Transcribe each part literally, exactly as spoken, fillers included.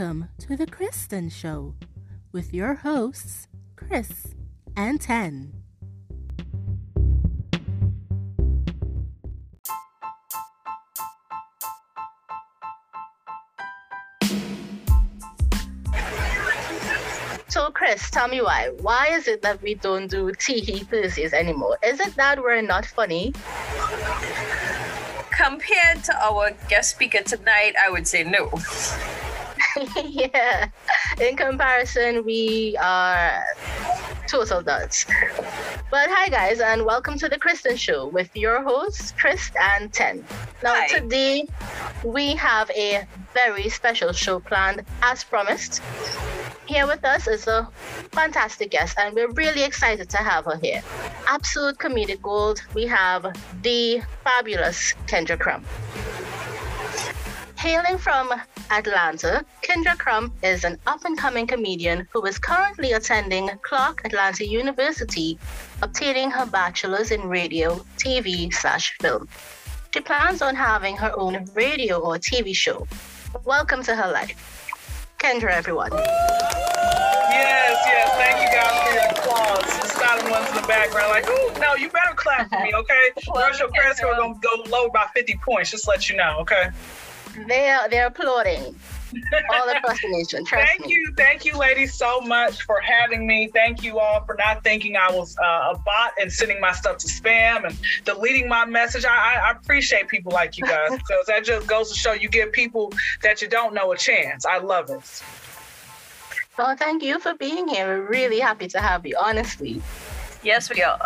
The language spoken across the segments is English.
Welcome to The Kristen Show with your hosts, Chris and Ten. So, Chris, tell me why. Why is it that we don't do Tee Thursdays anymore? Is it that we're not funny? Compared to our guest speaker tonight, I would say no. Yeah. In comparison, we are total duds. But hi, guys, and welcome to The Kristen Show with your hosts, Chris and Ten. Now, Hi. Today, we have a very special show planned, as promised. Here with us is a fantastic guest, and we're really excited to have her here. Absolute comedic gold, we have the fabulous Kendra Crump. Hailing from Atlanta, Kendra Crump is an up-and-coming comedian who is currently attending Clark Atlanta University, obtaining her bachelor's in radio, T V slash film. She plans on having her own radio or T V show. Welcome to her life. Kendra, everyone. Yes, yes. Thank you guys for your applause. The silent ones in the background, like, ooh, no, you better clap for me, okay? Russell credit score gonna go low by fifty points. Just let you know, okay? They're they're applauding all across the nation. Trust Thank me. you, thank you, ladies, so much for having me. Thank you all for not thinking I was uh, a bot and sending my stuff to spam and deleting my message. I, I, I appreciate people like you guys because that just goes to show you give people that you don't know a chance. I love it. Well, thank you for being here. We're really happy to have you, honestly. Yes, we are.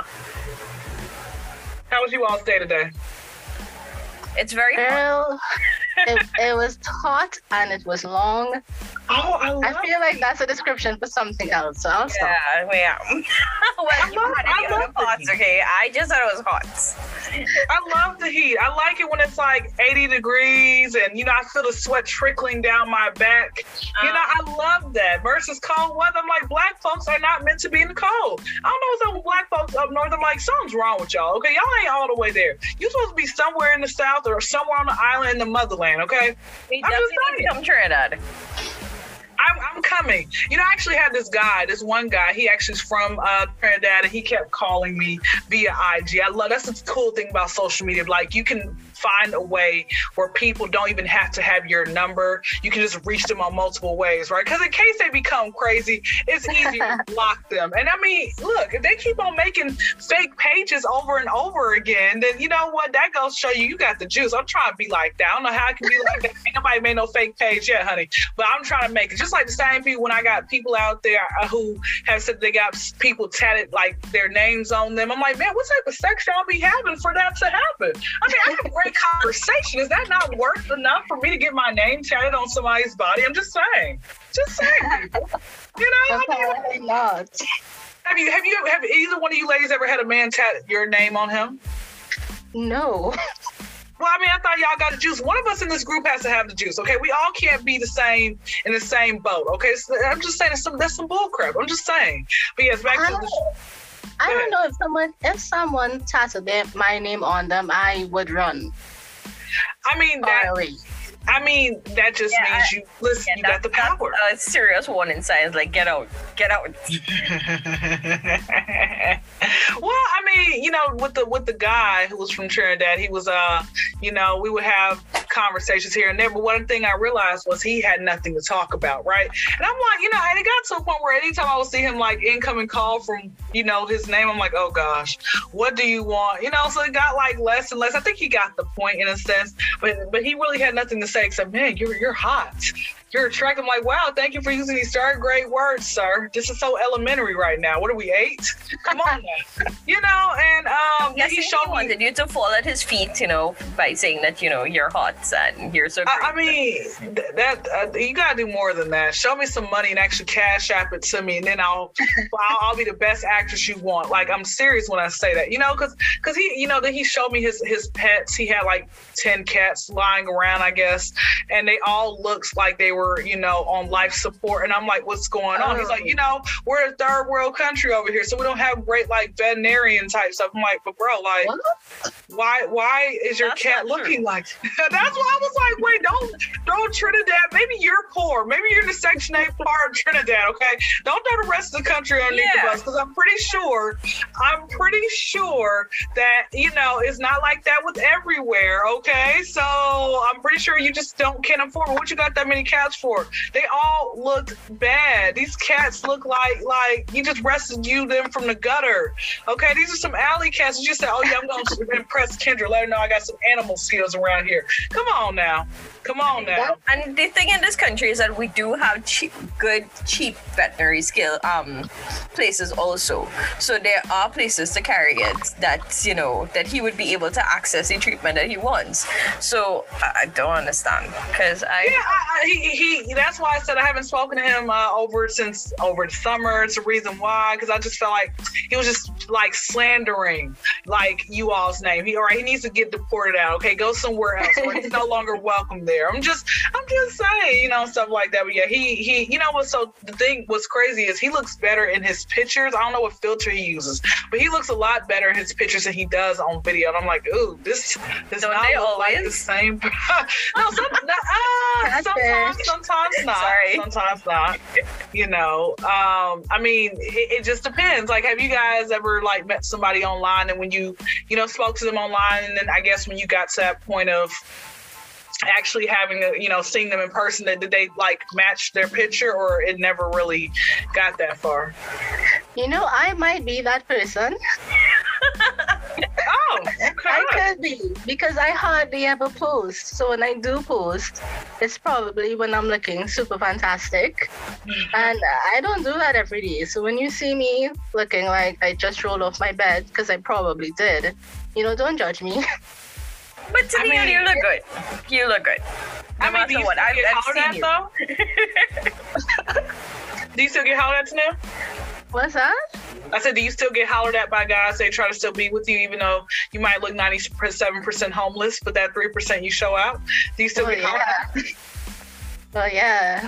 How was you all's day today? It's very hot. Girl, it, it was hot and it was long. Oh, I love I feel like that's a description for something else, so I'll stop. Yeah, yeah. Well, I you love- had I any love other the thoughts, heat. okay? I just thought it was hot. I love the heat. I like it when it's like eighty degrees and, you know, I feel the sweat trickling down my back. You know, I love that. Versus cold weather, I'm like, black folks are not meant to be in the cold. I don't know if some black folks up north, I'm like, something's wrong with y'all, okay? Y'all ain't all the way there. You're supposed to be somewhere in the south or somewhere on the island in the motherland, okay? We I'm just definitely need to saying. come Trinidad. I'm, I'm coming. You know, I actually had this guy, this one guy, he actually is from uh, Trinidad, and he kept calling me via I G. I love, that's the cool thing about social media. Like, you can find a way where people don't even have to have your number. You can just reach them on multiple ways, right? Because in case they become crazy, it's easier to block them. And I mean, look, if they keep on making fake pages over and over again, then you know what? That goes to show you, you got the juice. I'm trying to be like that. I don't know how I can be like that. Ain't nobody made no fake page yet, honey. But I'm trying to make it. Just like the same people, when I got people out there uh, who have said they got people tatted like their names on them. I'm like, man, what type of sex y'all be having for that to happen? I mean, I have a great conversation. Is that not worth enough for me to get my name tatted on somebody's body? I'm just saying. Just saying, people. You know? I mean, Apparently not. have you, have you, have either one of you ladies ever had a man tat your name on him? No. Well, I mean, I thought y'all got the juice. One of us in this group has to have the juice, okay? We all can't be the same in the same boat, okay? So I'm just saying that's some, that's some bull crap. I'm just saying. But yes, back I to don't, the... I Go don't ahead. know if someone if someone tattooed their, my name on them, I would run I mean, far that, away. I mean, that just Yeah, means you, listen, Yeah, you got the that's- power. that's a serious warning signs. Like, get out, get out. Well, I mean, you know, with the with the guy who was from Trinidad, he was, uh, you know, we would have conversations here and there. But one thing I realized was he had nothing to talk about, right? And I'm like, you know, and it got to a point where anytime I would see him like incoming call from, you know, his name, I'm like, oh gosh, what do you want? You know, so it got like less and less. I think he got the point in a sense, but but he really had nothing to say except, man, you're you're hot. You're attractive. I'm like, wow, thank you for using these third grade words, sir. This is so elementary right now. What are we, eight? Come on now. You know, and um, Yes, he he showed me. wanted you to fall at his feet, you know, by saying that, you know, you're hot and you're so great. I, I mean, th- that uh, you gotta do more than that. Show me some money and actually cash app it to me, and then I'll I'll, I'll be the best actress you want. Like, I'm serious when I say that, you know, because because he, you know, then he showed me his his pets. He had like ten cats lying around, I guess, and they all looked like they were over, you know, on life support. And I'm like, what's going on? He's like, you know, we're a third world country over here, so we don't have great like veterinarian type stuff. I'm like, but bro, like, what? why why is your That's cat looking true. like that? That's why I was like, wait, don't don't Trinidad. Maybe you're poor. Maybe you're in the Section eight part of Trinidad. Okay, don't throw the rest of the country underneath yeah. the bus, because I'm pretty sure, I'm pretty sure that, you know, it's not like that with everywhere. Okay, so I'm pretty sure you just don't can't afford it. What you got that many cats for? They all look bad. These cats look like like you just rescued them from the gutter. Okay, these are some alley cats. You just said, oh yeah, I'm going to impress Kendra. Let her know I got some animal skills around here. Come on now. Come on now. And the thing in this country is that we do have cheap, good, cheap veterinary skill um places also. So there are places to carry it that, you know, that he would be able to access the treatment that he wants. So I, I don't understand, because I yeah I, I, he, he that's why I said I haven't spoken to him uh, over since over the summer. It's the reason why, because I just felt like he was just like slandering like you all's name. He all right, he needs to get deported out. Okay, go somewhere else, or he's no longer welcome there. I'm just, I'm just saying, you know, stuff like that. But yeah, he, he, you know what? So the thing, what's crazy is he looks better in his pictures. I don't know what filter he uses, but he looks a lot better in his pictures than he does on video. And I'm like, ooh, this does Don't not they look always? like the same. no, some, uh, sometimes, sometimes not. Sorry. Sometimes not. You know, um, I mean, it, it just depends. Like, have you guys ever like met somebody online, and when you, you know, spoke to them online, and then I guess when you got to that point of actually having a, you know, seeing them in person, that did they like match their picture, or it never really got that far? You know, I might be that person. Oh, okay. I could be, because I hardly ever post. So when I do post, it's probably when I'm looking super fantastic. And I don't do that every day. So when you see me looking like I just rolled off my bed, because I probably did, you know, don't judge me. But to I me, mean, you look good. You look good. No I mean, do you what, still I've, get I've hollered seen at, you. though? Do you still get hollered at now? What's that? I said, do you still get hollered at by guys? They try to still be with you, even though you might look ninety-seven percent homeless, but that three percent you show out? Do you still Oh, get hollered yeah. at? Well, yeah.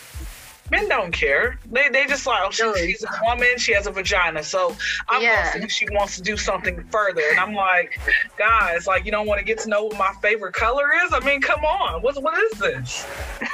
Men don't care. They they just like, oh, she, Really? she's a woman, she has a vagina, so I'm Yeah. gonna see if she wants to do something further. And I'm like, guys, like, you don't want to get to know what my favorite color is? I mean, come on, what what is this?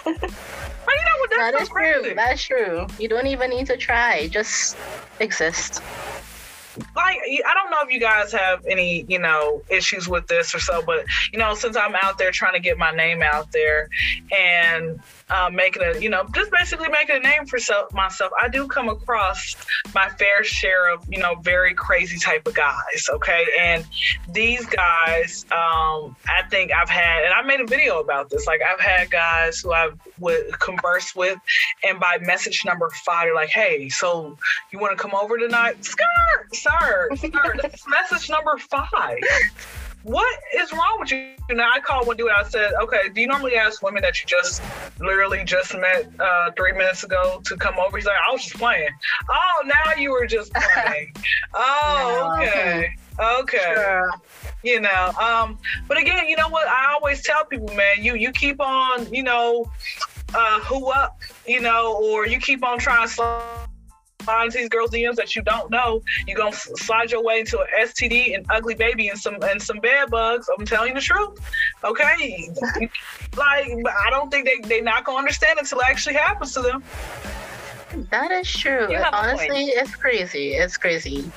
Oh, you know what? That's That so is crazy. true. That's true. You don't even need to try. Just exist. Like, I don't know if you guys have any, you know, issues with this or so, but, you know, since I'm out there trying to get my name out there and uh, making a, you know, just basically making a name for self, myself, I do come across my fair share of, you know, very crazy type of guys, okay? And these guys, um, I think I've had, and I made a video about this, like, I've had guys who I've would converse with, and by message number five, they're like, hey, so you want to come over tonight? Skirt! Sir, sir, this is message number five. What is wrong with you? And I called one dude. I said, okay, do you normally ask women that you just literally just met uh, three minutes ago to come over? He's like, I was just playing. Oh, now you were just playing. Oh, No. okay. Okay. Sure. You know, um, but again, you know what? I always tell people, man, you, you keep on, you know, uh, who up, you know, or you keep on trying to slide into these girls' D Ms that you don't know, you're gonna slide your way into an S T D, an ugly baby, and some and some bed bugs. I'm telling you the truth. Okay, like, I don't think they they not gonna understand until it actually happens to them. That is true. You have a Honestly, point. it's crazy. It's crazy.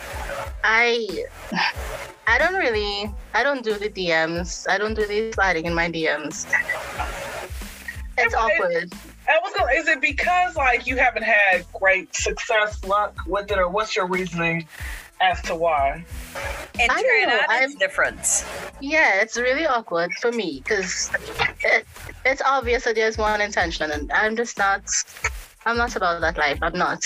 I I don't really I don't do the D Ms. I don't do the sliding in my D Ms. It's Yeah, but it- awkward. I was gonna, is it because like you haven't had great success, luck with it, or what's your reasoning as to why? In I don't know, Trinidad, it's I'm- different. Yeah, it's really awkward for me because it, it's obvious that there's one intention, and I'm just not. I'm not about that life. I'm not.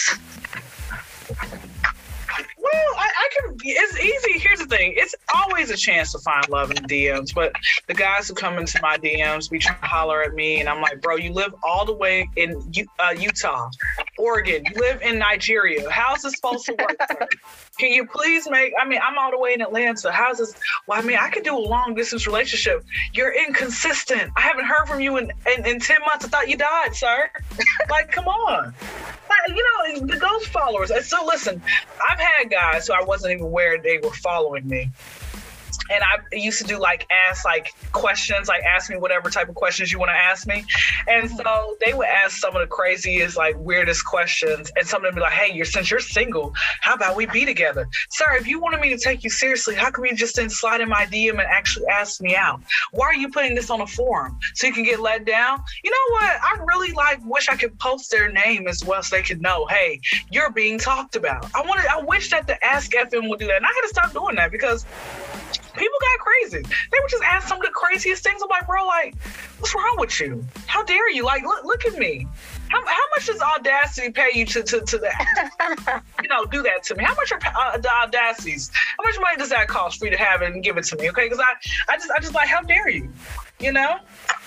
Well, I, I can. It's easy. Here's the thing. It's always a chance to find love in the D Ms. But the guys who come into my D Ms be trying to holler at me, and I'm like, bro, you live all the way in U- uh, Utah. Oregon. You live in Nigeria. How's this supposed to work? Sir? Can you please make, I mean, I'm all the way in Atlanta. How's this? Well, I mean, I could do a long distance relationship. You're inconsistent. I haven't heard from you in, in, in ten months. I thought you died, sir. Like, come on. Like, you know, the ghost followers. And so listen, I've had guys who I wasn't even aware they were following me. And I used to do like ask like questions, like ask me whatever type of questions you want to ask me. And so they would ask some of the craziest, like weirdest questions. And some of them be like, hey, you're since you're single, how about we be together? Sir, if you wanted me to take you seriously, how come you just didn't slide in my D M and actually ask me out? Why are you putting this on a forum? So you can get let down? You know what? I really like wish I could post their name as well so they could know, hey, you're being talked about. I wanted, I wish that the Ask F M would do that. And I had to stop doing that because people got crazy. They would just ask some of the craziest things. I'm like, bro, like, what's wrong with you? How dare you? Like, look, look at me. How, how much does Audacity pay you to, to, to that? You know, do that to me? How much are uh, the Audacities? How much money does that cost for you to have it and give it to me? Okay, because I, I just, I just like, how dare you? You know?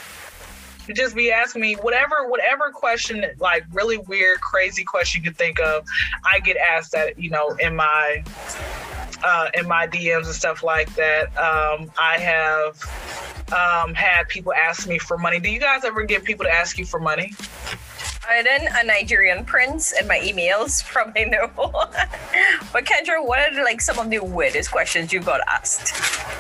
You just be asking me whatever, whatever question, like really weird, crazy question you could think of. I get asked that, you know, in my. Uh, in my D Ms and stuff like that. Um, I have um, had people ask me for money. Do you guys ever get people to ask you for money? I done a Nigerian prince in my emails, probably know. But Kendra, what are like some of the weirdest questions you got asked?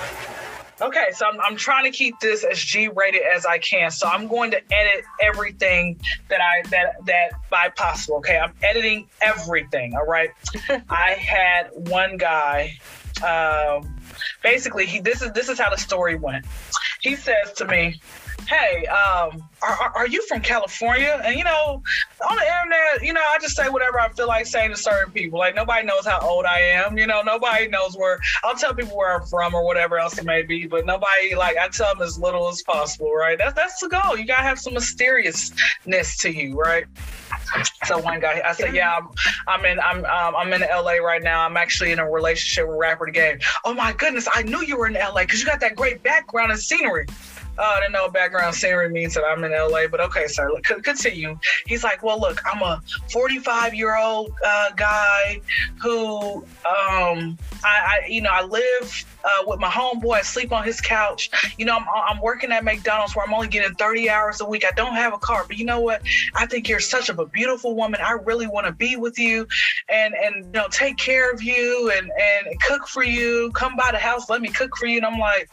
Okay, so I'm, I'm trying to keep this as G-rated as I can. So I'm going to edit everything that I that that by possible. Okay, I'm editing everything. All right. I had one guy. Um, basically, he this is this is how the story went. He says to me, hey, um, are, are you from California? And, you know, on the internet, you know, I just say whatever I feel like saying to certain people. Like, nobody knows how old I am. You know, nobody knows where, I'll tell people where I'm from or whatever else it may be. But nobody, like, I tell them as little as possible, right? That's, that's the goal. You got to have some mysteriousness to you, right? So one guy, I said, yeah, I'm, I'm in, I'm, um, I'm in L A right now. I'm actually in a relationship with Rapper the Game. Oh my goodness, I knew you were in L A because you got that great background and scenery. Oh, I didn't know background scenery means that I'm in L A, but okay, sir, look, continue. He's like, well, look, I'm a forty-five-year-old uh, guy who, um, I, I, you know, I live uh, with my homeboy. I sleep on his couch. You know, I'm, I'm working at McDonald's where I'm only getting thirty hours a week. I don't have a car, but you know what? I think you're such a beautiful woman. I really want to be with you and, and, you know, take care of you and, and cook for you. Come by the house, let me cook for you. And I'm like,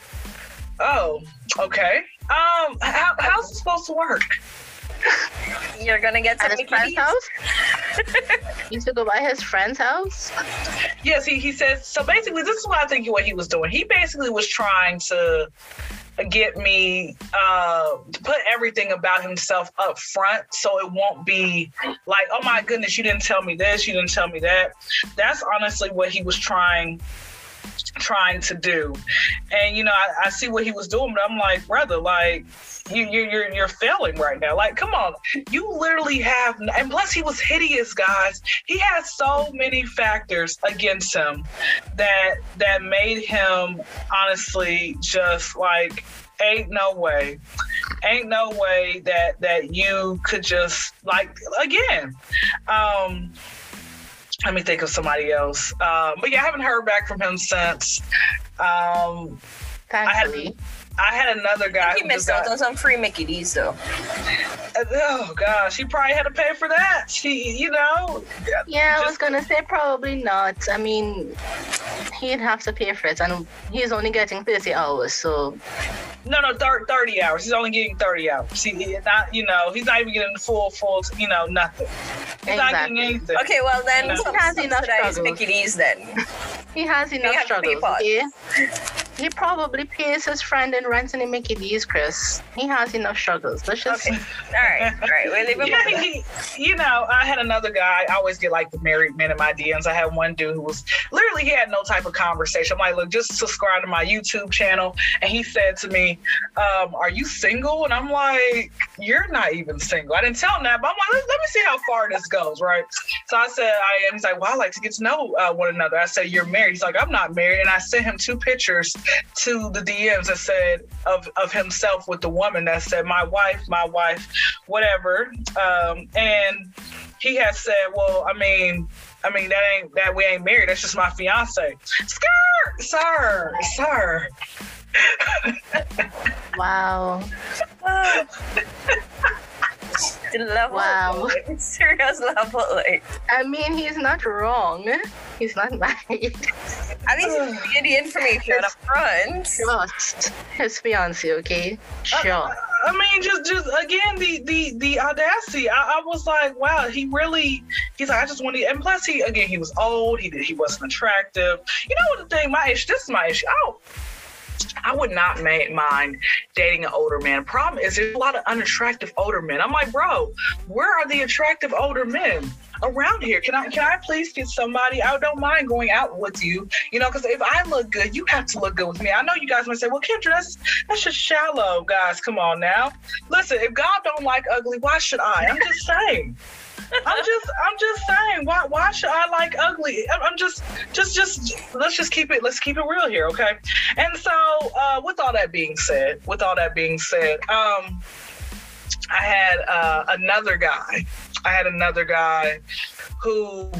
oh, okay. Um, how, how's it supposed to work? You're gonna get At some his friend's Mickey D's? house? You used to go by his friend's house? Yes, he, he says, so basically, this is what I think what he was doing. He basically was trying to get me uh, to put everything about himself up front so it won't be like, oh my goodness, you didn't tell me this, you didn't tell me that. That's honestly what he was trying trying to do. And, you know, I, I see what he was doing, but I'm like, brother, like, you, you, you're you're failing right now. Like, come on. You literally have, and plus he was hideous, guys. He had so many factors against him that that made him honestly just like, ain't no way. Ain't no way that that you could just, like, again, um, let me think of somebody else. Um, but yeah, I haven't heard back from him since. Um, Thankfully. I had, I had another guy. He who missed got, out on some free Mickey D's though. Oh gosh, he probably had to pay for that. He, you know. Yeah, just, I was gonna say probably not. I mean, he'd have to pay for it, and he's only getting thirty hours, so. No, no, thirty hours. He's only getting thirty hours. He, he not, you know, he's not even getting the full, full, you know, nothing. He's exactly. not getting anything. Okay, well then, you know? some, he has enough struggles. Mickey D's then. He has enough have struggles. Okay? He probably pays his friend and rents any Mickey D's, Chris. He has enough struggles. Let's just. Okay. All right. All right. We'll leave him yeah, he, you know, I had another guy. I always get like the married men in my D Ms. I had one dude who was literally, he had no type of conversation. I'm like, look, just subscribe to my YouTube channel. And he said to me, um, are you single? And I'm like, you're not even single. I didn't tell him that, but I'm like, let, let me see how far this goes, right? So I said, I am. He's like, well, I like to get to know uh, one another. I said, you're married. He's like, I'm not married. And I sent him two pictures to the D Ms that said of, of himself with the woman that said, my wife, my wife, whatever. Um, and he has said, well, I mean, I mean, that ain't, that we ain't married. That's just my fiance. Skirt, sir, sir. Wow. The level, Wow. serious level. Like, I mean, he's not wrong. He's not married. at least he's giving the information up front. Trust his fiance, okay? Sure. I mean, just, just again, the, the, the audacity. I, I was like, wow, he really. He's like, I just wanted, and plus, he again, he was old. He did, he wasn't attractive. You know what the thing? My issue. This is my issue. I don't. I would not ma- mind dating an older man. Problem is, there's a lot of unattractive older men. I'm like, bro, where are the attractive older men around here? Can I, can I please get somebody? I don't mind going out with you, you know, because if I look good, you have to look good with me. I know you guys might say, well, Kendra, that's, that's just shallow, guys. Come on now. Listen, if God don't like ugly, why should I? I'm just saying. I'm just, I'm just saying. Why, why should I like ugly? I'm just, just, just. Let's just keep it. Let's keep it real here, okay? And so, uh, with all that being said, with all that being said, um, I had uh, another guy. I had another guy who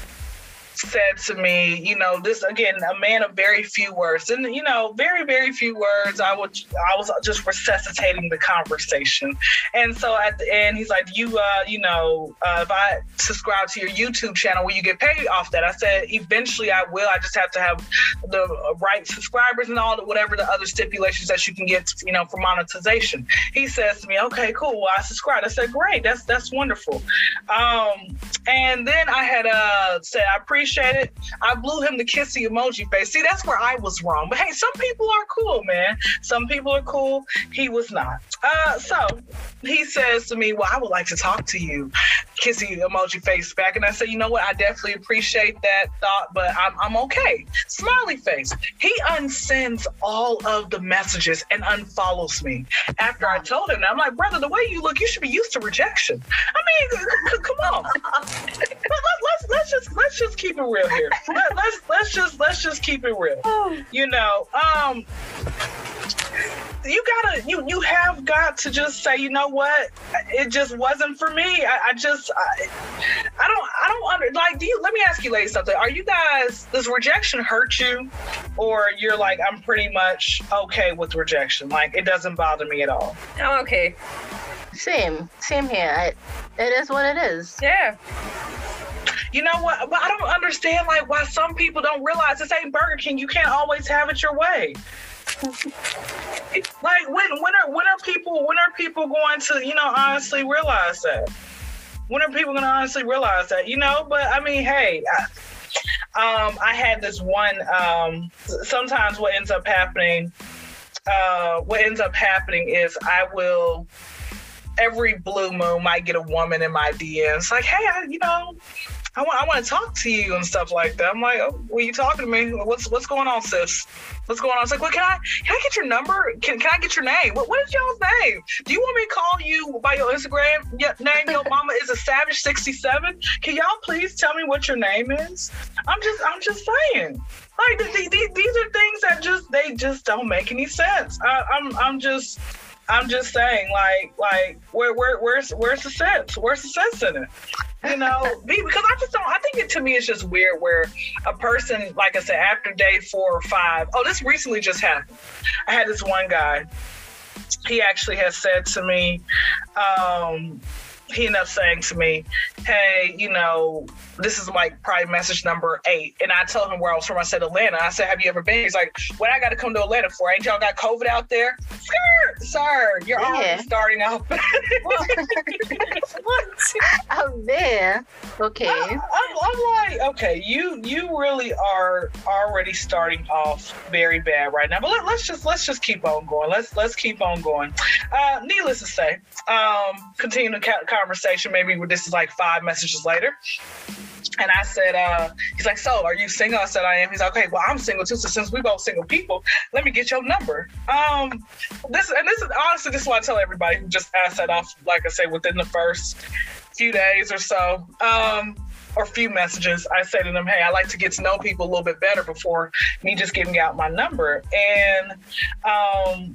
said to me, you know, this again, a man of very few words, and you know, very, very few words. I would, I was just resuscitating the conversation, and so at the end, he's like, "You, uh, you know, uh, if I subscribe to your YouTube channel, will you get paid off that?" I said, "Eventually, I will. I just have to have the right subscribers and all the whatever the other stipulations that you can get, you know, for monetization." He says to me, "Okay, cool. Well, I subscribed." I said, "Great. That's that's wonderful." Um, and then I had uh, said, "I appreciate." It. I blew him the kissy emoji face. See, that's where I was wrong. But hey, some people are cool, man. Some people are cool. He was not. Uh, so he says to me, well, I would like to talk to you. Kissy emoji face back. And I said, you know what? I definitely appreciate that thought, but I'm, I'm okay. Smiley face. He unsends all of the messages and unfollows me. After I told him that, I'm like, brother, the way you look, you should be used to rejection. I mean, c- c- come on. Let, let, let's, let's just let's just keep it real here. Let, let's let's just let's just keep it real. You know, um, you gotta you you have got to just say, you know what, it just wasn't for me. I, I just I, I don't I don't under like. Do you? Let me ask you, ladies, something. Are you guys? Does rejection hurt you, or you're like, I'm pretty much okay with rejection? Like, it doesn't bother me at all. I'm okay. Same, same here. I, it is what it is. Yeah. You know what? But I don't understand like why some people don't realize this ain't Burger King. You can't always have it your way. Like when when are when are people when are people going to, you know, honestly realize that? When are people gonna honestly realize that? You know, but I mean, hey, I, um, I had this one. Um, sometimes what ends up happening, uh, what ends up happening is I will. Every blue moon might get a woman in my D Ms like, hey, I, you know, I want I want to talk to you and stuff like that. I'm like, oh, well, you talking to me? What's what's going on, sis? What's going on? It's like, well, can I can I get your number? Can can I get your name? What what is y'all's name? Do you want me to call you by your Instagram name? Your mama is a savage sixty-seven. Can y'all please tell me what your name is? I'm just I'm just saying. Like th- th- these are things that just they just don't make any sense. I, I'm I'm just. I'm just saying, like, like, where, where, where's, where's the sense? Where's the sense in it? You know, because I just don't. I think it to me it's just weird where a person, like I said, after day four or five. Oh, this recently just happened. I had this one guy. He actually has said to me, um, he ended up saying to me, hey, you know, this is like probably message number eight. And I told him where I was from. I said, Atlanta. I said, have you ever been? He's like, what I got to come to Atlanta for? Ain't y'all got COVID out there? Sir, sir, you're yeah. already starting off. Out there? Okay. I, I'm, I'm like, okay, you you really are already starting off very bad right now. But let, let's just let's just keep on going. Let's let's keep on going. Uh, needless to say, um, continue the conversation. Maybe this is like five messages later. And I said, uh, he's like, so are you single? I said, I am. He's like, okay, well, I'm single too. So since we both single people, let me get your number. Um, this and this is honestly, this is what I tell everybody who just asked that off, like I say, within the first few days or so, um, or few messages. I say to them, hey, I like to get to know people a little bit better before me just giving out my number. And um,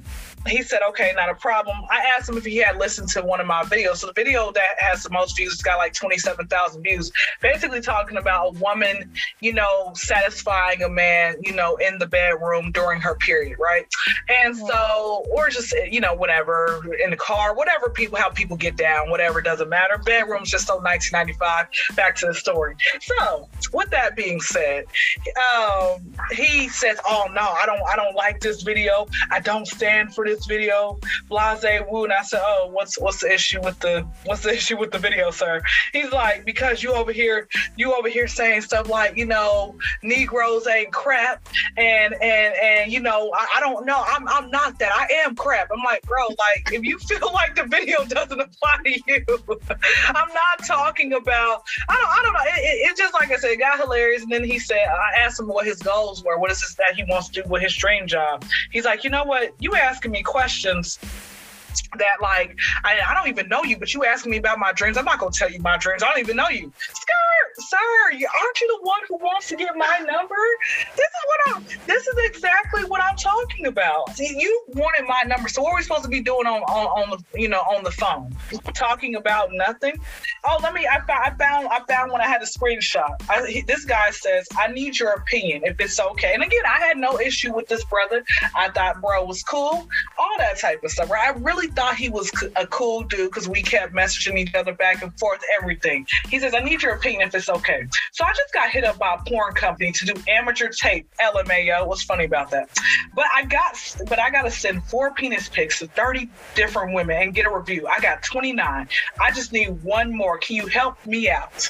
he said, okay, not a problem. I asked him if he had listened to one of my videos. So the video that has the most views, it's got like twenty-seven thousand views, basically talking about a woman, you know, satisfying a man, you know, in the bedroom during her period, right? And so, or just, you know, whatever, in the car, whatever people, how people get down, whatever, doesn't matter. Bedroom's just so nineteen ninety-five. Back to the story. So with that being said, um, he says, oh no, I don't, I don't like this video. I don't stand for this video, blase woo. And I said, oh, what's what's the issue with the what's the issue with the video, sir? He's like, because you over here you over here saying stuff like, you know, Negroes ain't crap, and and and you know, I, I don't know, I'm I'm not that, I am crap. I'm like, bro, like, if you feel like the video doesn't apply to you, I'm not talking about, I don't I don't know. It, it, it's just like I said, it got hilarious. And then he said, I asked him what his goals were, what is this that he wants to do with his dream job. He's like, you know what, you asking me questions that, like, I, I don't even know you, but you asking me about my dreams. I'm not gonna tell you my dreams. I don't even know you. Skirt, sir, you, aren't you the one who wants to get my number? This is what I'm. This is exactly what I'm talking about. See, you wanted my number, so what are we supposed to be doing on on, on the you know on the phone? Talking about nothing. Oh, let me. I found. I found. I found when I had a screenshot. I, he, this guy says, "I need your opinion if it's okay." And again, I had no issue with this brother. I thought bro was cool, all that type of stuff. Right? I really thought he was a cool dude because we kept messaging each other back and forth, everything. He says, I need your opinion if it's okay. So I just got hit up by a porn company to do amateur tape. L M A O. What's funny about that? But I got, but I got to send four penis pics to thirty different women and get a review. I got twenty-nine. I just need one more. Can you help me out?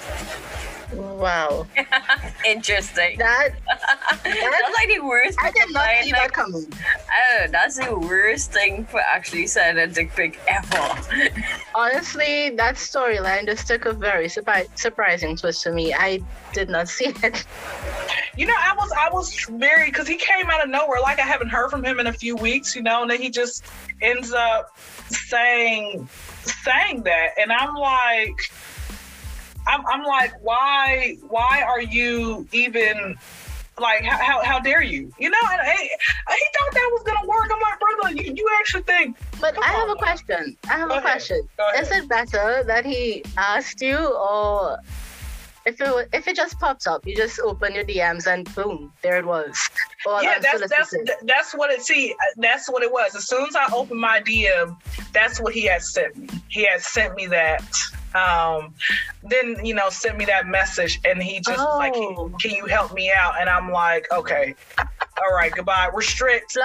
Wow. Interesting. That, That's like the worst. I did not see like, that coming. I don't know, that's the worst thing for actually sending a dick pic ever. Honestly, that storyline just took a very surpri- surprising twist for me. I did not see it. You know, I was I was very, because he came out of nowhere. Like, I haven't heard from him in a few weeks, you know, and then he just ends up saying saying that, and I'm like. I'm, I'm like, why, why are you even, like, how, how, how dare you? You know, and he, he thought that was gonna work. I'm like, brother, you, you actually think? But I have on, a question. I have Go a ahead. question. Is it better that he asked you, or if it if it just pops up, you just open your D Ms and boom, there it was? Or yeah, that's that's that's what it. See, that's what it was. As soon as I opened my D M, that's what he had sent me. He had sent me that. Um, then, you know, sent me that message, and he just oh. was like, can, can you help me out? And I'm like, okay, all right, goodbye. Restrict.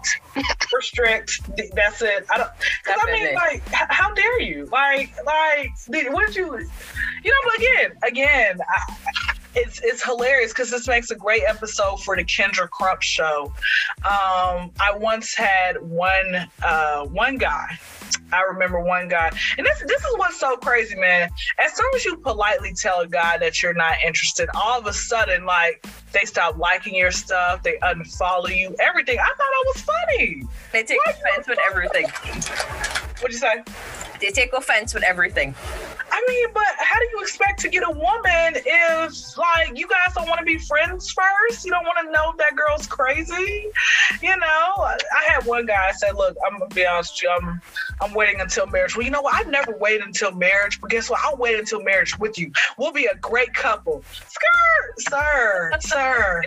Restrict. That's it. I don't, cause I mean, like, how dare you? Like, like, what did you, you know, but again, again, I, It's it's hilarious because this makes a great episode for the Kendra Crump show. Um, I once had one uh, one guy. I remember one guy, and this this is what's so crazy, man. As soon as you politely tell a guy that you're not interested, all of a sudden, like, they stop liking your stuff, they unfollow you, everything. I thought that was funny. They take what offense with everything. What'd you say? They take offense with everything. I mean, but how do you expect to get a woman if, like, you guys don't want to be friends first? You don't want to know that girl's crazy? You know, I had one guy say, look, I'm going to be honest with you, I'm, I'm waiting until marriage. Well, you know what? I've never waited until marriage, but guess what? I'll wait until marriage with you. We'll be a great couple. Skirt! Sir, sir,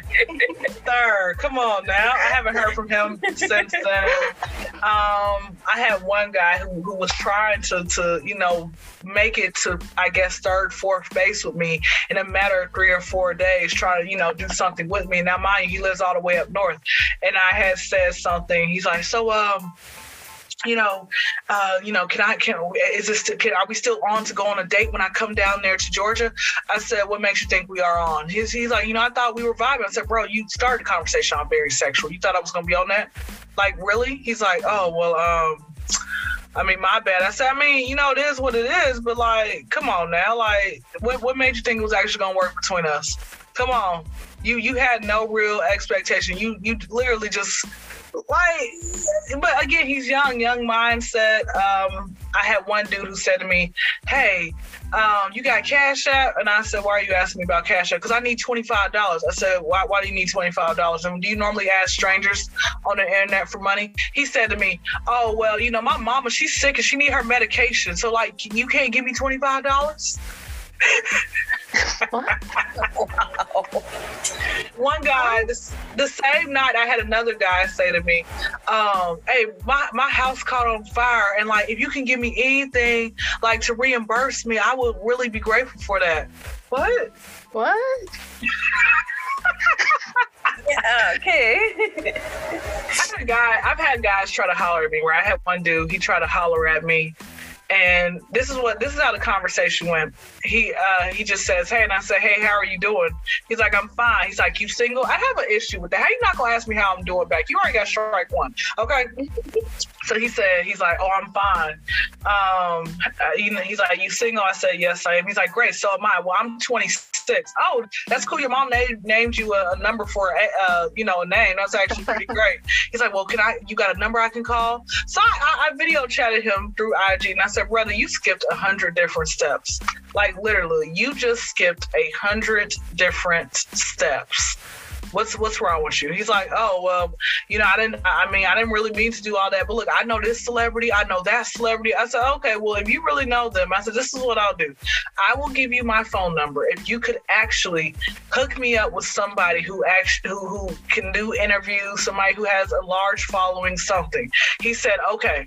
sir, come on now. I haven't heard from him since then. Um, I had one guy who, who was trying to, to, you know, make it to, I guess, third, fourth base with me in a matter of three or four days, trying to, you know, do something with me. Now, mind you, he lives all the way up north. And I had said something. He's like, so, um, you know, uh, you know, can I, can, is this, can, are we still on to go on a date when I come down there to Georgia? I said, what makes you think we are on? He's, he's like, you know, I thought we were vibing. I said, bro, you started the conversation on very sexual. You thought I was going to be on that? Like, really? He's like, oh, well, um, I mean, my bad. I said, I mean, you know, it is what it is, but, like, come on now. Like, what, what made you think it was actually going to work between us? Come on. You you had no real expectation. You you literally just Like, but again, he's young, young mindset. Um, I had one dude who said to me, "Hey, um, you got Cash App?" And I said, "Why are you asking me about Cash App?" Because I need twenty-five dollars. I said, why, why do you need twenty-five dollars? And do you normally ask strangers on the internet for money? He said to me, "Oh, well, you know, my mama, she's sick and she need her medication. So, like, you can't give me twenty-five dollars? What? Wow. One guy, the, the same night, I had another guy say to me, um, "Hey, my, my house caught on fire, and like, if you can give me anything, like, to reimburse me, I would really be grateful for that." What? What? Yeah, okay. I had a guy, I've had guys try to holler at me. Where I had one dude, he tried to holler at me. And this is what this is how the conversation went. He uh, he just says, "Hey," and I say, "Hey, how are you doing?" He's like, "I'm fine." He's like, "You single?" I have an issue with that. How you not gonna ask me how I'm doing back? You already got strike one, okay? So he said, he's like, "Oh, I'm fine." Um, uh, you know, he's like, "You single?" I said, "Yes, I am." He's like, "Great, so am I." "Well, I'm twenty-six. "Oh, that's cool. Your mom named named you a, a number for a uh, you know a name. That's actually pretty great." He's like, "Well, can I? You got a number I can call?" So I, I, I video chatted him through I G, and I said, "Brother, you skipped a hundred different steps. Like literally, you just skipped a hundred different steps. What's what's wrong with you?" He's like, "Oh, well, you know, I didn't. I mean, I didn't really mean to do all that. But look, I know this celebrity. I know that celebrity." I said, "Okay, well, if you really know them," I said, "this is what I'll do. I will give you my phone number. If you could actually hook me up with somebody who actually who, who can do interviews, somebody who has a large following, something." He said, "Okay.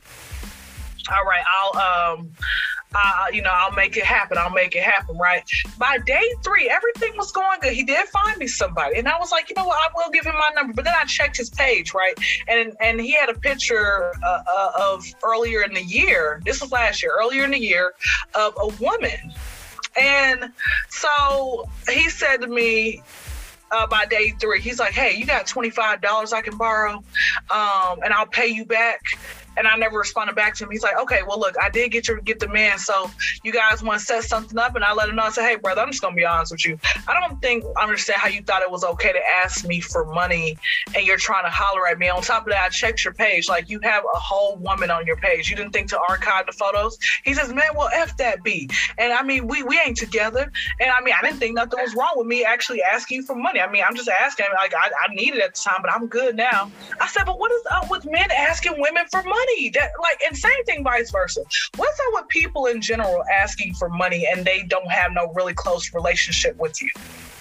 All right, I'll um, uh, you know, I'll make it happen. I'll make it happen." Right. By day three, everything was going good. He did find me somebody, and I was like, you know what, I will give him my number. But then I checked his page, right, and and he had a picture uh, uh, of earlier in the year. This was last year, earlier in the year, of a woman, and so he said to me. Uh, by day three, he's like, "Hey, you got twenty-five dollars I can borrow, um, and I'll pay you back." And I never responded back to him. He's like, "Okay, well, look, I did get your get the man. So you guys want to set something up?" And I let him know. I said, "Hey, brother, I'm just gonna be honest with you. I don't think I understand how you thought it was okay to ask me for money, and you're trying to holler at me. On top of that, I checked your page. Like, you have a whole woman on your page. You didn't think to archive the photos?" He says, "Man, well, F that B. And I mean, we we ain't together. And I mean, I didn't think nothing was wrong with me actually asking you for money. I mean, I'm just asking. Like, I, I needed it at the time, but I'm good now." I said, "But what is up with men asking women for money? That like." And same thing, vice versa. What's up with people in general asking for money and they don't have no really close relationship with you?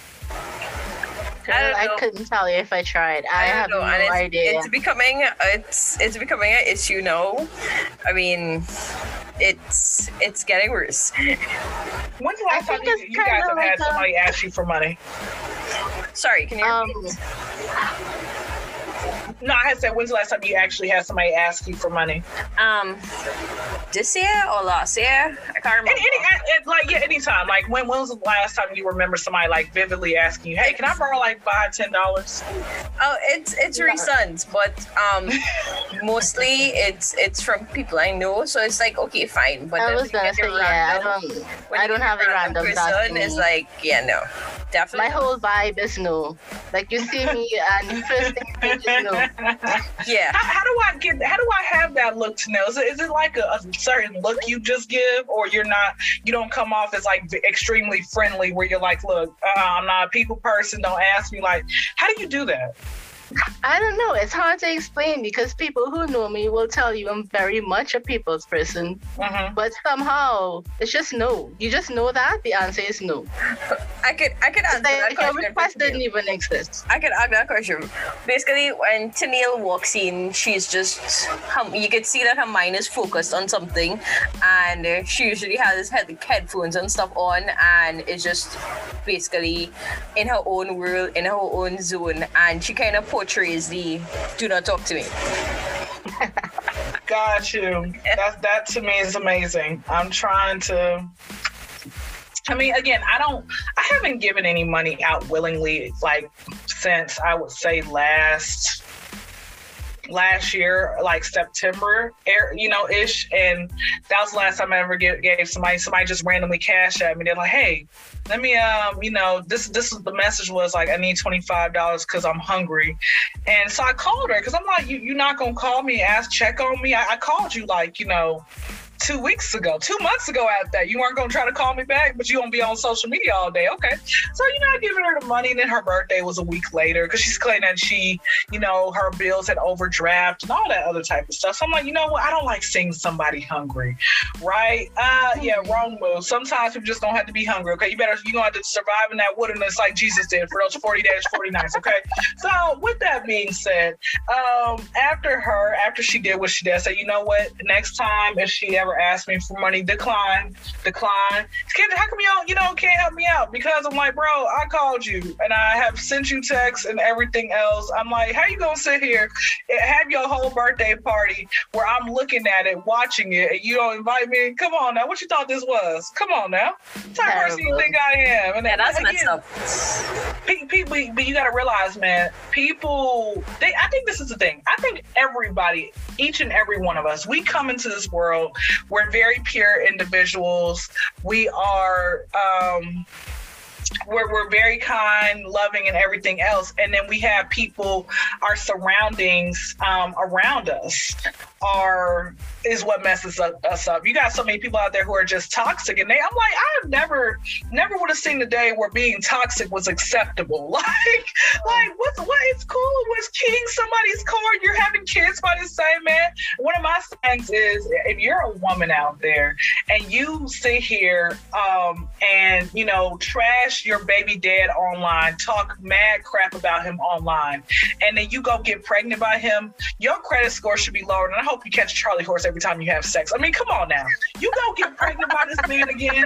Girl, I, I couldn't tell you if I tried. I, I have know. no and it's, idea. It's becoming it's it's becoming an issue now. I mean, it's it's getting worse. When's the last time you, you guys have like had a... somebody ask you for money? Sorry, can you um, repeat? No, I had said, when's the last time you actually had somebody ask you for money? Um, this year or last year? I can't remember. Any, any, like, yeah, anytime. Like, when, when was the last time you remember somebody, like, vividly asking you, "Hey, can I borrow, like, five, ten dollars? Oh, it's it's yeah. recent, but um, mostly it's it's from people I know. So it's like, okay, fine. But I was gonna say, yeah, I don't, I don't have a random person. It's like, yeah, no, definitely. My whole vibe is no. Like, you see me, and first thing you think is no. Yeah. How, how do I get? How do I have that look to know? Is it, is it like a, a certain look you just give, or you're not? You don't come off as like extremely friendly, where you're like, "Look, uh, I'm not a people person. Don't ask me." Like, how do you do that? I don't know. It's hard to explain because people who know me will tell you I'm very much a people's person. Mm-hmm. But somehow it's just no. You just know that the answer is no. I could I could answer like that question. Your request didn't even exist. I could answer that question. Basically, when Tennille walks in, she's just you could see that her mind is focused on something, and she usually has head, headphones and stuff on, and is just basically in her own world, in her own zone, and she kind of portrays the "do not talk to me." Got you. That that to me is amazing. I'm trying to. I mean, again, I don't. I haven't given any money out willingly, like since I would say last last year, like September, you know, ish. And that was the last time I ever gave, gave somebody, somebody just randomly cash at me. They're like, hey, let me, um, you know, this, this is the message was like, I need twenty-five dollars because I'm hungry. And so I called her because I'm like, you, you're not going to call me, ask, check on me. I, I called you like, you know, two weeks ago, two months ago at that. You weren't going to try to call me back, but you going to be on social media all day. Okay. So, you know, I giving her the money, and then her birthday was a week later because she's claiming that she, you know, her bills had overdraft and all that other type of stuff. So I'm like, you know what? I don't like seeing somebody hungry, right? Uh, yeah, wrong move. Sometimes people just don't have to be hungry, okay? You better, you're going to have to survive in that wilderness like Jesus did for those forty days, forty nights, okay? So with that being said, um, after her, after she did what she did, I said, you know what? Next time, if she ever asked me for money, decline, decline. Kendra, how come you don't, you know, can't help me out? Because I'm like, bro, I called you and I have sent you texts and everything else. I'm like, how you gonna sit here and have your whole birthday party where I'm looking at it, watching it, and you don't invite me? Come on now, what you thought this was? Come on now, what type of person you think I am? And yeah, that's again, messed up. People, but you gotta realize, man, people, they, I think this is the thing. I think everybody, each and every one of us, we come into this world. We're very pure individuals. We are, um, we're, we're very kind, loving, and everything else. And then we have people, our surroundings um, around us are is what messes up, us up. You got so many people out there who are just toxic, and they, I'm like, I've never, never would have seen the day where being toxic was acceptable. Like, like what's what? It's cool. What's king somebody's card? You're having kids by the same man. One of my things is, if you're a woman out there and you sit here um, and you know trash your baby dad online, talk mad crap about him online, and then you go get pregnant by him, your credit score should be lower. And I hope you catch a Charlie horse every time you have sex. I mean, come on now. You go get pregnant by this man again.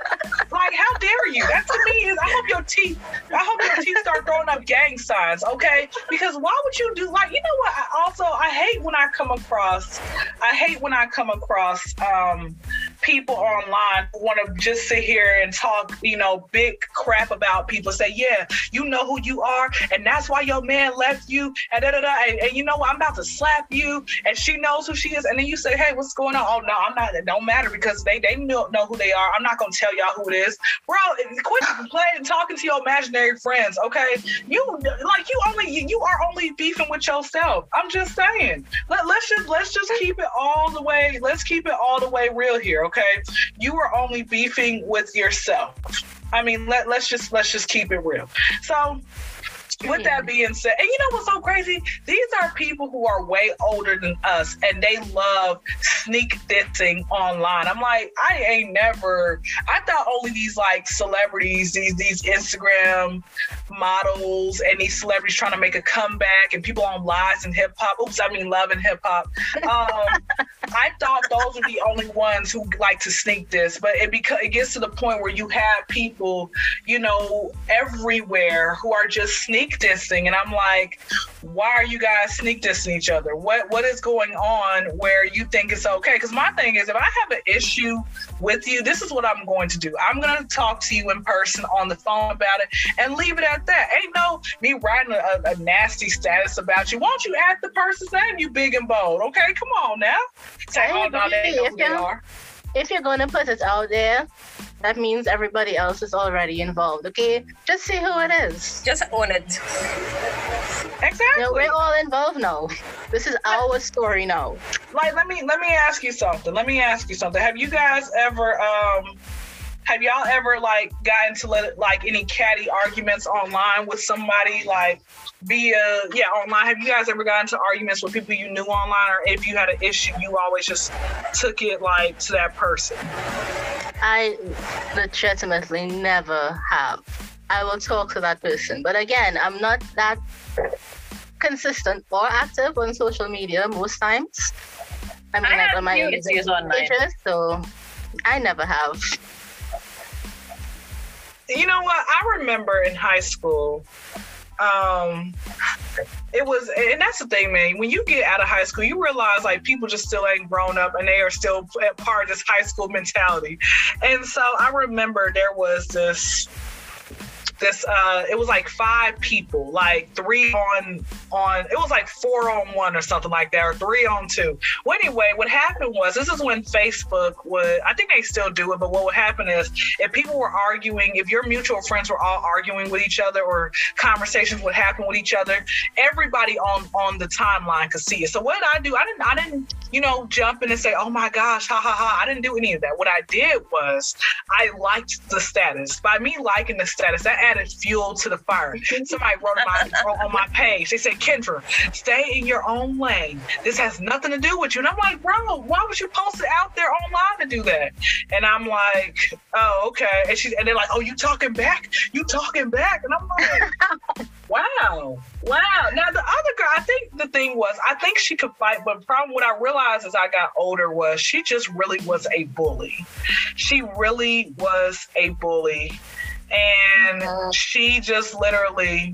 Like, how dare you? That to me is, I hope your teeth, I hope your teeth start throwing up gang signs, okay? Because why would you do, like, you know what? I also, I hate when I come across, I hate when I come across um, people online who want to just sit here and talk, you know, big crap about people. Say, yeah, you know who you are, and that's why your man left you, and da da da. And, and you know what? I'm about to slap you, and she knows who she is. And then you say, hey, what's going on? Oh no, I'm not. It don't matter because they they know, know who they are. I'm not gonna tell y'all who it is, bro. Quit playing, talking to your imaginary friends, okay? You like you only you, you are only beefing with yourself. I'm just saying. Let, let's just let's just keep it all the way. Let's keep it all the way real here, okay? You are only beefing with yourself. I mean, let let's just let's just keep it real. So, with that being said, and you know what's so crazy? These are people who are way older than us, and they love sneak dissing online. I'm like, I ain't never, I thought only these like celebrities, these these Instagram models and these celebrities trying to make a comeback and people on lives and hip hop. Oops, I mean love and hip hop. Um, I thought those were the only ones who like to sneak diss, but it beca- it gets to the point where you have people, you know, everywhere who are just sneak dissing, and I'm like, why are you guys sneak dissing each other? What what is going on where you think it's okay? Because my thing is, if I have an issue with you, this is what I'm going to do. I'm going to talk to you in person on the phone about it and leave it at that. Ain't no me writing a, a nasty status about you. Why don't you add the person's name, you big and bold? Okay, come on now. Say, oh, no, they know who they are. If you're going to put it out there, that means everybody else is already involved, okay? Just see who it is. Just own it. Exactly. You know, we're all involved now. This is our story now. Like, let me let me ask you something. Let me ask you something. Have you guys ever, um, have y'all ever like got into like any catty arguments online with somebody, like via yeah online? Have you guys ever got into arguments with people you knew online, or if you had an issue, you always just took it like to that person? I legitimately never have. I will talk to that person, but again, I'm not that consistent or active on social media most times. I mean, I, I my issues online, so I never have. You know what? I remember in high school, um, it was, and that's the thing, man. When you get out of high school, you realize like people just still ain't grown up, and they are still part of this high school mentality. And so I remember there was this this uh it was like five people, like three on on it was like four on one or something like that, or three on two. Well, anyway, what happened was, this is when Facebook would, I think they still do it, but what would happen is, if people were arguing, if your mutual friends were all arguing with each other, or conversations would happen with each other, everybody on on the timeline could see it. So what did I do? I didn't I didn't you know jump in and say, oh my gosh, ha ha ha. I didn't do any of that. What I did was, I liked the status. By me liking the status, that added fuel to the fire. Somebody wrote on my, wrote on my page, they said, Kendra, stay in your own lane. This has nothing to do with you. And I'm like, bro, why would you post it out there online to do that? And I'm like, oh, okay. And she and they're like, oh, you talking back? You talking back? And I'm like, wow. Wow. Now the other girl, I think the thing was, I think she could fight, but the problem, what I realized as I got older, was she just really was a bully. She really was a bully. And mm-hmm. she just literally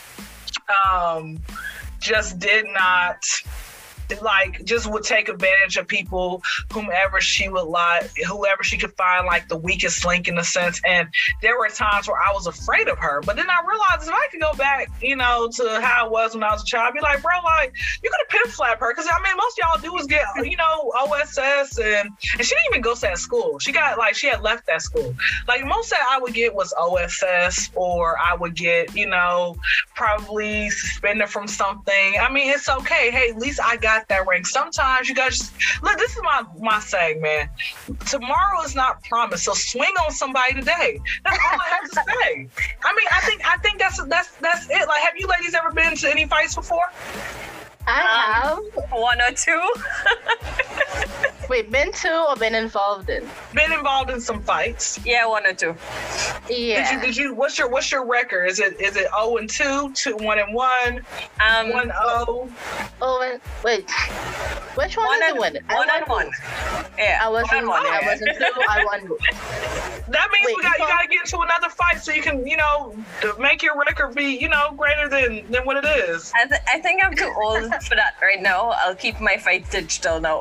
um, just did not, like, just would take advantage of people, whomever she would like, whoever she could find, like, the weakest link in a sense. And there were times where I was afraid of her. But then I realized, if I could go back, you know, to how it was when I was a child, I'd be like, bro, like, you could have pimp slapped her. Because, I mean, most of y'all do is get, you know, O S S. And, and she didn't even go to that school. She got, like, she had left that school. Like, most that I would get was O S S, or I would get, you know, probably suspended from something. I mean, it's okay. Hey, at least I got that rank. Sometimes you guys just look, this is my my saying, man. Tomorrow is not promised, so swing on somebody today. That's all I have to say. I mean, I think I think that's that's that's it. Like, have you ladies ever been to any fights before? I have. Um, one or two. Wait, been to or been involved in? Been involved in some fights. Yeah, one or two. Yeah. Did you? Did you? What's your What's your record? Is it Is it zero and two, two one and one, Um, one zero? Oh, and wait. Which one, one is and the winner? one and one. Yeah. I was one in and one. I Yeah. was in two. I won. That means Wait, we got you before- got to get into another fight so you can, you know, to make your record be, you know, greater than than what it is. I, th- I think I'm too old for that right now. I'll keep my fight digital now.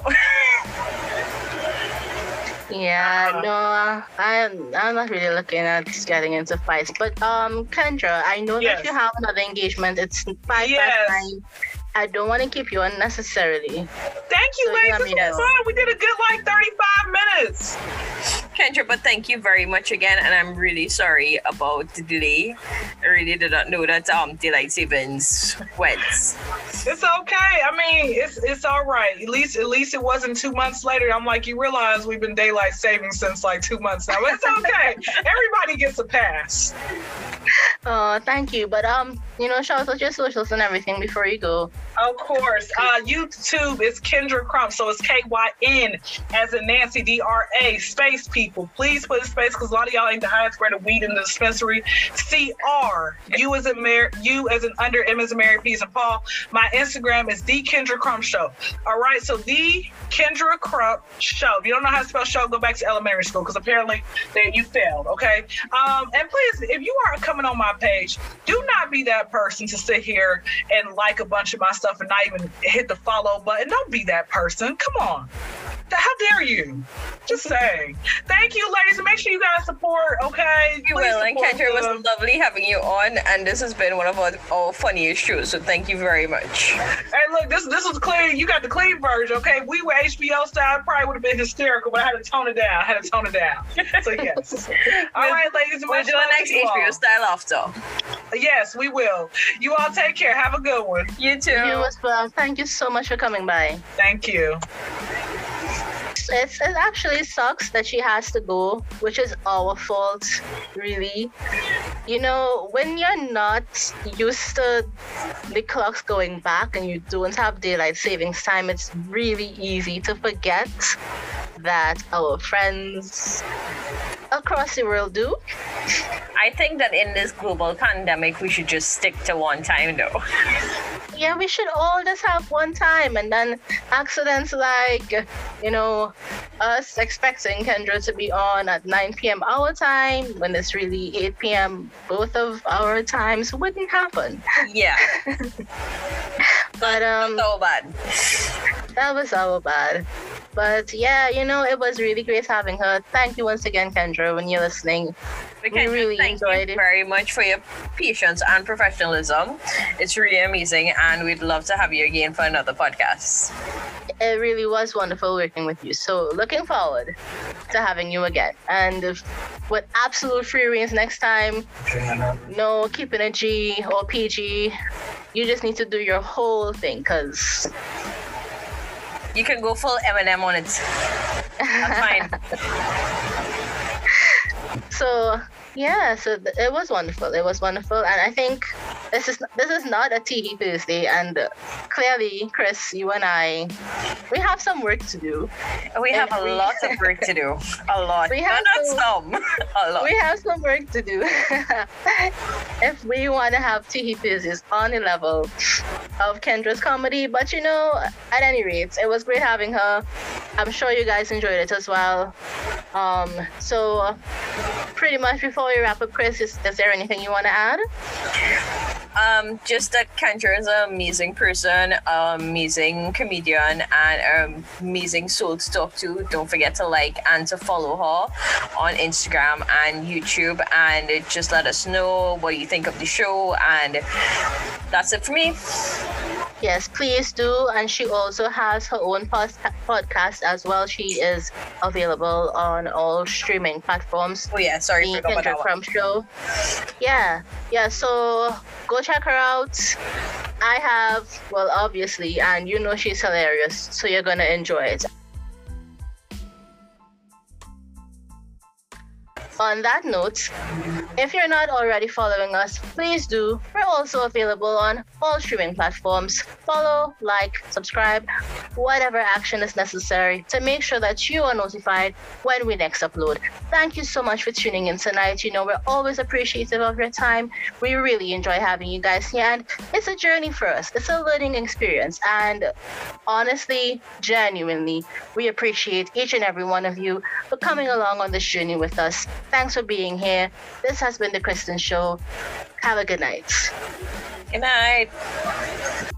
Yeah, no, I'm I'm not really looking at getting into fights. But um, Kendra, I know Yes. that you have another engagement. It's five Yes. past nine. I don't want to keep you unnecessarily. Thank you, So you ladies. want This me was to- fun. We did a good like thirty-five minutes. Kendra, but thank you very much again, and I'm really sorry about the delay. I really did not know that um daylight savings went. It's okay. I mean, it's it's all right. At least at least it wasn't two months later. I'm like, you realize we've been daylight saving since like two months now. But it's okay. Everybody gets a pass. Oh, thank you. But um, you know, shout out your socials and everything before you go. Of course. Uh, YouTube is Kendra Crump. So it's K Y N as in Nancy, D R A, space people. Please put a space because a lot of y'all ain't the highest grade of weed in the dispensary. C R, U as in Mary, U as in under, M as in Mary, P as in Paul. My Instagram is The Kendra Crump Show. All right. So The Kendra Crump Show. If you don't know how to spell show, go back to elementary school because apparently they, you failed. Okay. Um, and please, if you are coming on my page, do not be that person to sit here and like a bunch of my stuff and not even hit the follow button. Don't be that person. Come on. How dare you? Just saying. Thank you, ladies, and make sure you guys support, okay? You Please will, and support Kendra, it was them. lovely having you on, and this has been one of our, our funniest shows, so thank you very much. Hey, look, this this was clean. You got the clean version, okay? If we were H B O style, it probably would have been hysterical, but I had to tone it down. I had to tone it down. So, yes. All right, ladies, and We'll much do love a next to you H B O all. style after. Yes, we will. You all take care. Have a good one. You too. You as well. Thank you so much for coming by. Thank you. It's, it actually sucks that she has to go, which is our fault, really. You know, when you're not used to the clocks going back and you don't have daylight savings time, it's really easy to forget that our friends across the world do. I think that in this global pandemic, we should just stick to one time, though. Yeah, we should all just have one time, and then accidents like, you know, us expecting Kendra to be on at nine p.m. our time when it's really eight p.m. both of our times wouldn't happen. Yeah. But um, So bad. that was our bad. But yeah, you know, it was really great having her. Thank you once again, Kendra, when you're listening. We, we really thank enjoyed you it. very much for your patience and professionalism. It's really amazing, and we'd love to have you again for another podcast. It really was wonderful working with you. So looking forward to having you again. And if, with absolute free reigns next time, no keeping a G or P G. You just need to do your whole thing, because you can go full Eminem on it. That's fine. So yeah, so th- it was wonderful. It was wonderful, and I think this is this is not a Teehee Thursday, and uh, clearly, Chris, you and I, we have some work to do. We have And a we- lot of work to do. A lot. We have no, to- not some. A lot. We have some work to do if we want to have Teehee Thursdays on the level of Kendra's comedy. But you know, at any rate, it was great having her. I'm sure you guys enjoyed it as well. Um, so pretty much before we wrap up, Chris, is, is there anything you want to add? Um, just that Kendra is an amazing person, an amazing comedian, and an amazing soul to talk to. Don't forget to like and to follow her on Instagram and YouTube, and just let us know what you think of the show. And that's it for me. Yes, please do. And she also has her own pos- podcast as well. She is available on all streaming platforms. Oh yeah, sorry The for about Kendra that one. Crumb Show. Yeah, yeah. So go check her out. I have, well, obviously, and you know she's hilarious, so you're gonna enjoy it. On that note, if you're not already following us, please do. We're also available on all streaming platforms. Follow, like, subscribe, whatever action is necessary to make sure that you are notified when we next upload. Thank you so much for tuning in tonight. You know, we're always appreciative of your time. We really enjoy having you guys here, and it's a journey for us. It's a learning experience, and honestly, genuinely, we appreciate each and every one of you for coming along on this journey with us. Thanks for being here. This has been The Kristen Show. Have a good night. Good night.